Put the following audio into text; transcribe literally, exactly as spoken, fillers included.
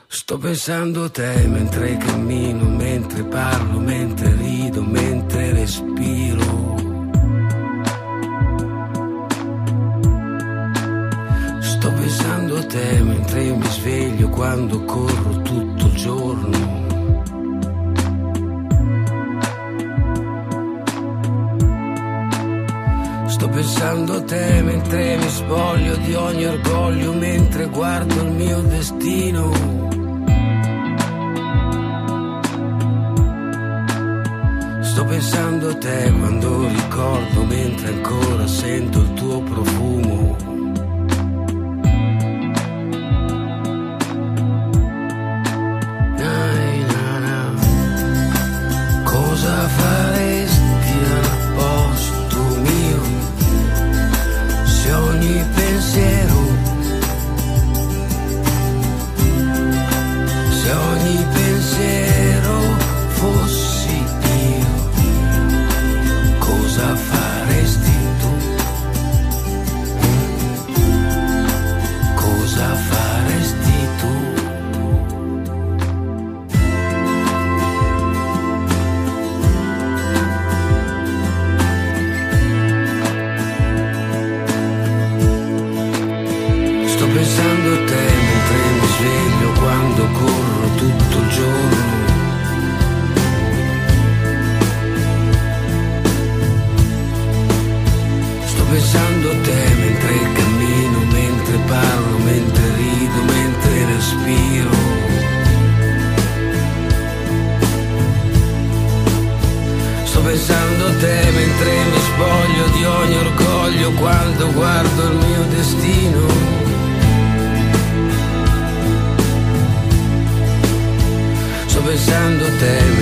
Sto pensando a te mentre cammino, mentre parlo, mentre rido, mentre respiro. Sto pensando a te mentre mi sveglio, quando corro tutto il giorno. Sto pensando a te mentre mi spoglio di ogni orgoglio, mentre guardo il mio destino. Sto pensando a te quando ricordo, mentre ancora sento il tuo profumo. Nai, na, na. Cosa faresti al posto mio se ogni pensiero, se ogni pensiero fosse cosa faresti tu? Cosa faresti tu? Sto pensando a te mentre mi sveglio, quando corro tutto il giorno. Pensando a te mentre cammino, mentre parlo, mentre rido, mentre respiro. Sto pensando a te mentre mi spoglio di ogni orgoglio, quando guardo il mio destino. Sto pensando a te